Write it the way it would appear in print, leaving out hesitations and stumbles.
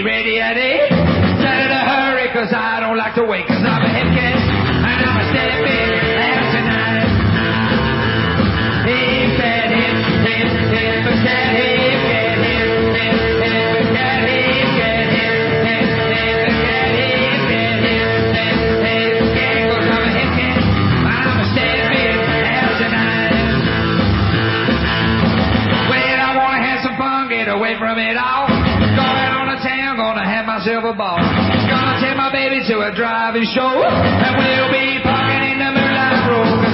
be ready at 8. Said in a hurry, cause I don't like to wait, cause I'm a hip kid, and I'm a steady bit out tonight. Hip, cat, hip, hip, hip, cat, hip, cat, hip, hip, hip, cat, hip, cat, hip, hip, hip, cat, hip, cat, hip, hip, hip, cat, cause I'm a hip kid, and I'm a steady bit out tonight. Well, I wanna have some fun, get away from it all. Going on to town, gonna have myself a ball. Gonna take my baby to a driving show, and we'll be parking in the Moonlight Road.